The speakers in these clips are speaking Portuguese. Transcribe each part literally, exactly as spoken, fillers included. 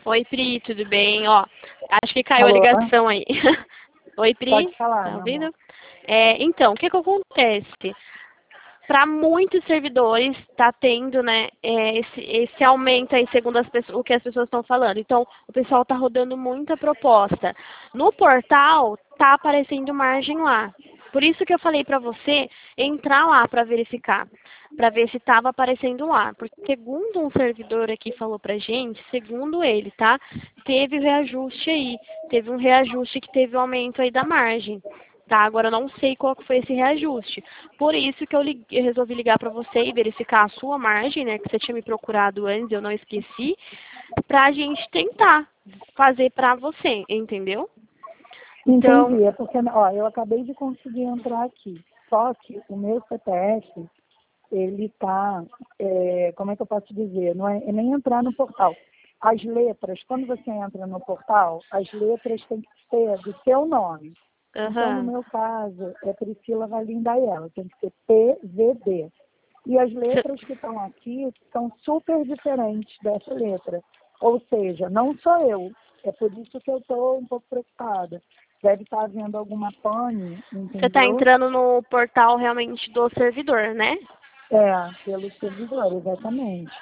Oi, Pri, tudo bem? Ó, acho que caiu a Alô? ligação aí. Oi, Pri, Pode falar, tá meu ouvindo? amor. É, então, o que que acontece? Para muitos servidores está tendo, né, é, esse, esse aumento aí, segundo as pessoas, o que as pessoas estão falando. Então, o pessoal está rodando muita proposta. No portal, tá aparecendo margem lá. Por isso que eu falei para você entrar lá para verificar, para ver se estava aparecendo lá. Porque segundo um servidor aqui falou pra gente, segundo ele, tá? Teve reajuste aí. Teve um reajuste que teve um aumento aí da margem. Tá, agora eu não sei qual que foi esse reajuste. Por isso que eu, lig- eu resolvi ligar para você e verificar a sua margem, né? Que você tinha me procurado antes, eu não esqueci, para a gente tentar fazer para você, entendeu? Então, Entendi, é porque, ó, eu acabei de conseguir entrar aqui. Só que o meu C P F, ele tá, é, como é que eu posso dizer? Não é, é nem entrar no portal. As letras, quando você entra no portal, as letras têm que ser do seu nome. Então, no aham. meu caso, é Priscila Valinda Aiello, tem que ser P V D. E as Cê- letras que estão aqui são super diferentes dessa letra. Ou seja, não sou eu. É por isso que eu estou um pouco preocupada. Deve estar havendo alguma pane, Você está entendeu? entrando no portal realmente do servidor, né? É, pelo servidor, exatamente.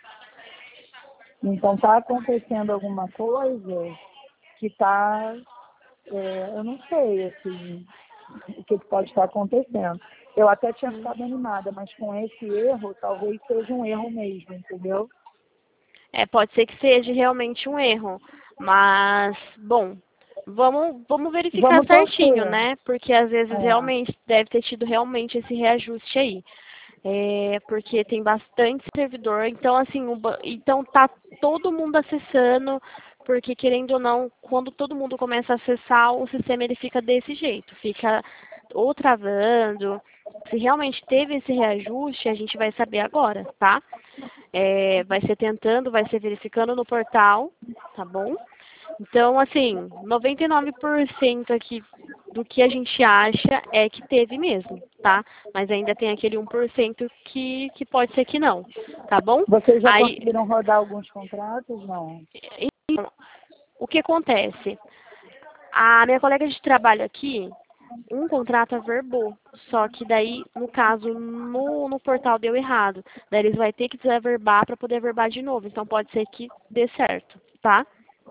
Então, está acontecendo alguma coisa que está, eu não sei, assim, o que que pode estar acontecendo. Eu até tinha Hum. ficado animada, mas com esse erro, talvez seja um erro mesmo, entendeu? É, pode ser que seja realmente um erro, mas, bom, vamos, vamos verificar Vamos certinho, torcer. né? Porque às vezes É, realmente deve ter tido realmente esse reajuste aí. É, porque tem bastante servidor, então assim, o ba- então tá todo mundo acessando, porque querendo ou não, quando todo mundo começa a acessar, o sistema ele fica desse jeito, fica ou travando. Se realmente teve esse reajuste, a gente vai saber agora, tá? É, vai ser tentando, vai ser verificando no portal, tá bom? Então, assim, noventa e nove por cento aqui do que a gente acha é que teve mesmo, tá? Mas ainda tem aquele um por cento que, que pode ser que não, tá bom? vocês já Aí, conseguiram rodar alguns contratos? Não. então, o que acontece? A minha colega de trabalho aqui, um contrato averbou, só que daí, no caso, no, no portal deu errado. Daí eles vão ter que desaverbar para poder averbar de novo. Então pode ser que dê certo, tá?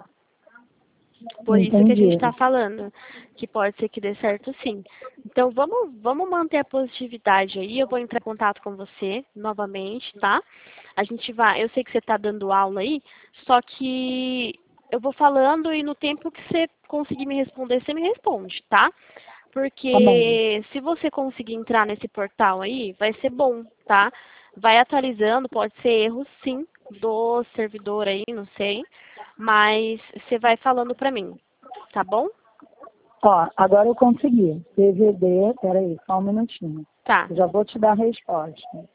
Por isso que a gente Entendi. está falando, que pode ser que dê certo sim. Então vamos, vamos manter a positividade aí. Eu vou entrar em contato com você novamente, tá? A gente vai, eu sei que você está dando aula aí, só que eu vou falando e no tempo que você conseguir me responder, você me responde, tá? Tá bem. Porque se você conseguir entrar nesse portal aí, vai ser bom, tá? Vai atualizando, pode ser erro sim do servidor aí, não sei, mas você vai falando pra mim, tá bom? Ó, agora eu consegui. P V D, peraí, só um minutinho. Tá. Eu já vou te dar a resposta.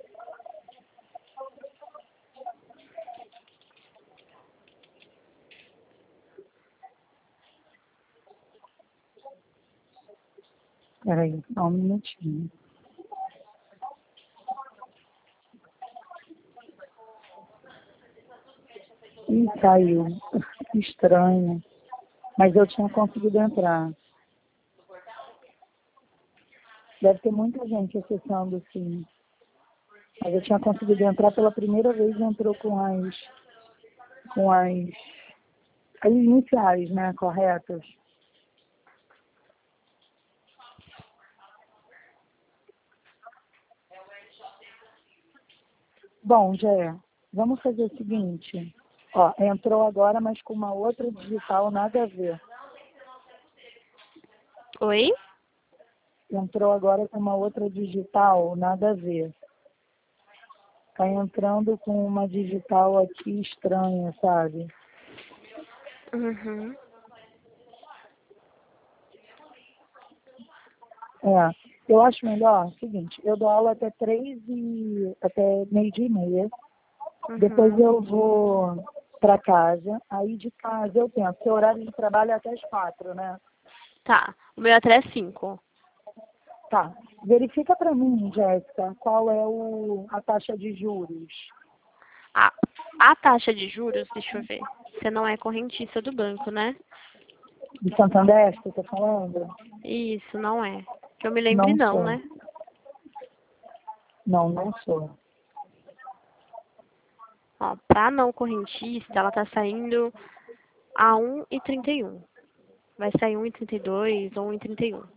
Peraí, só um minutinho. Ih, caiu. Que estranho. Mas eu tinha conseguido entrar. Deve ter muita gente acessando, sim. Mas eu tinha conseguido entrar pela primeira vez e entrou com as, com as, as iniciais, né, corretas. Bom, Jé, vamos fazer o seguinte. Ó, entrou agora, mas com uma outra digital, nada a ver. Oi? Entrou agora com uma outra digital, nada a ver. Tá entrando com uma digital aqui estranha, sabe? Uhum. É, eu acho melhor o seguinte, eu dou aula até três e até meio-dia e meia. Depois Uhum. eu vou para casa. Aí de casa eu penso, seu horário de trabalho é até as quatro, né? Tá. O meu é até cinco. Tá. Verifica para mim, Jéssica, qual é o, a taxa de juros. A, a taxa de juros, deixa eu ver. Você não é correntista do banco, né? De Santander, que você tá falando? Isso, não é. Que eu me lembre Não não, sou. né? Não, não sou. Ó, pra não correntista, ela tá saindo a um e trinta e um. Vai sair um e trinta e dois ou um e trinta e um.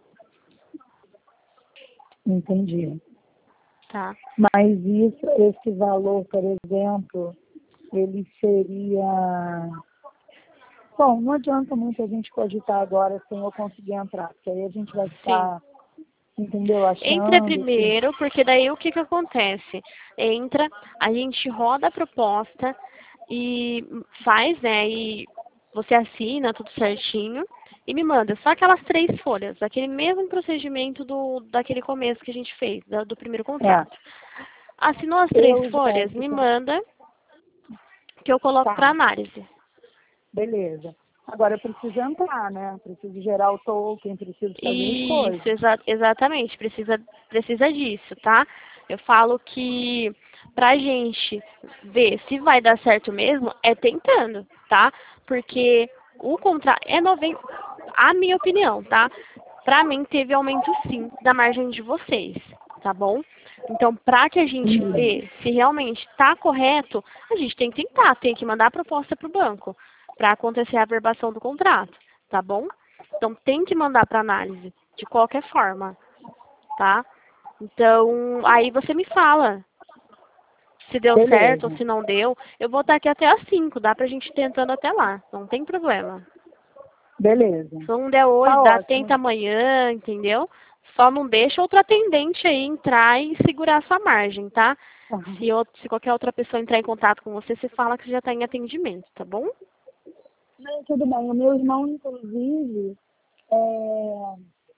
Entendi. Tá? Mas isso, esse valor, por exemplo, ele seria... Bom, não adianta muito a gente cogitar agora sem eu conseguir entrar, porque aí a gente vai ficar, entendeu, Entra achando que... primeiro, porque daí o que que acontece? Entra, a gente roda a proposta e faz, né, e você assina tudo certinho e me manda só aquelas três folhas, aquele mesmo procedimento do, daquele começo que a gente fez, da- do primeiro contrato. Assinou as três Eu, folhas, me Jéssica, manda que eu coloco para tá, análise. beleza. Agora eu preciso entrar, né? Preciso gerar o token, preciso fazer as Isso, coisas. exa exatamente, precisa, precisa disso, tá? Eu falo que pra gente ver se vai dar certo mesmo, é tentando, tá? Porque o contrato é noventa, a minha opinião, tá? Pra mim teve aumento sim da margem de vocês, tá bom? Então, pra que a gente Uhum. vê se realmente tá correto, a gente tem que tentar, tem que mandar a proposta pro banco para acontecer a averbação do contrato, tá bom? Então, tem que mandar para análise, de qualquer forma, tá? Então, aí você me fala se deu certo ou Beleza, se não deu. Eu vou estar aqui até às cinco, dá pra gente ir tentando até lá, não tem problema. beleza. Se não der hoje, Tá dá, ótimo. tenta amanhã, entendeu? Só não deixa outra atendente aí entrar e segurar a sua margem, tá? Se, outro, se qualquer outra pessoa entrar em contato com você, você fala que já está em atendimento, tá bom? Não, tudo bem. O meu irmão, inclusive, é,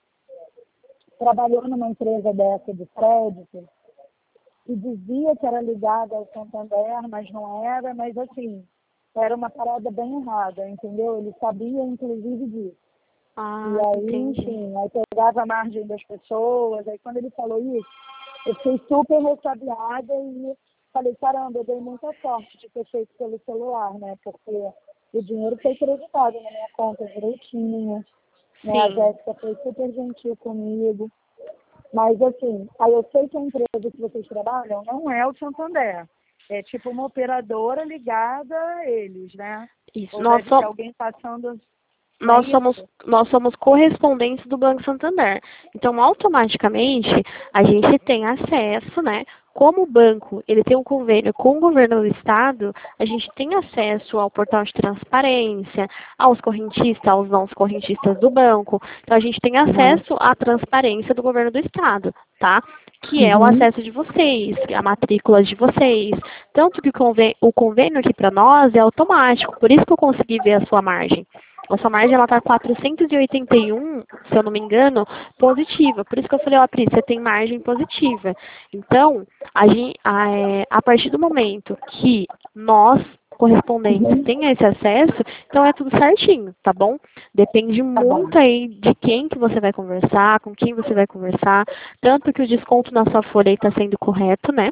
trabalhou numa empresa dessa de crédito e dizia que era ligada ao Santander, mas não era, mas assim, era uma parada bem errada, entendeu? Ele sabia, inclusive, disso. E Ah, aí, entendi. enfim, aí pegava a margem das pessoas, aí quando ele falou isso, eu fiquei super ressabiada e falei, caramba, eu dei muita sorte de ter feito pelo celular, né? Porque o dinheiro foi creditado na minha conta direitinho, né? A Sim. Jéssica foi super gentil comigo. Mas assim, aí eu sei que a empresa que vocês trabalham não é o Santander. É tipo uma operadora ligada a eles, né? Isso. Ou Nós, deve ter so, alguém passando, não é nós, somos, isso? nós somos correspondentes do Banco Santander. Então, automaticamente, a gente tem acesso, né? Como o banco ele tem um convênio com o governo do estado, a gente tem acesso ao portal de transparência, aos correntistas, aos não correntistas do banco. Então, a gente tem Uhum. acesso à transparência do governo do estado, tá? Que é o Uhum. acesso de vocês, a matrícula de vocês. Tanto que o convênio, o convênio aqui para nós é automático, por isso que eu consegui ver a sua margem. A sua margem ela está quatrocentos e oitenta e um, se eu não me engano, positiva. Por isso que eu falei, ó, Pri, você tem margem positiva. Então, a, gen- a, é, a partir do momento que nós, correspondentes, Uhum. tem esse acesso, então é tudo certinho, tá bom? Depende Tá bom. muito aí de quem que você vai conversar, com quem você vai conversar, tanto que o desconto na sua folha está sendo correto, né?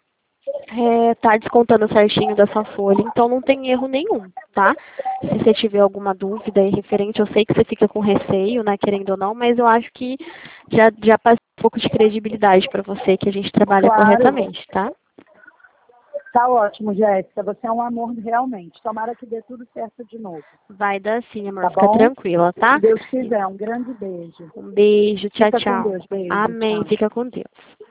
É, tá descontando certinho da sua folha, então não tem erro nenhum, tá? Se você tiver alguma dúvida aí referente, eu sei que você fica com receio, né, querendo ou não, mas eu acho que já, já passou um pouco de credibilidade para você que a gente trabalha Claro. corretamente, tá? Tá ótimo, Jéssica. Você é um amor realmente. Tomara que dê tudo certo de novo. Vai dar sim, amor, Tá fica bom? tranquila, Se tá? Deus quiser. Um grande beijo. Um beijo, tchau, Fica com tchau. Deus. Beijo. Amém, Tchau. fica com Deus.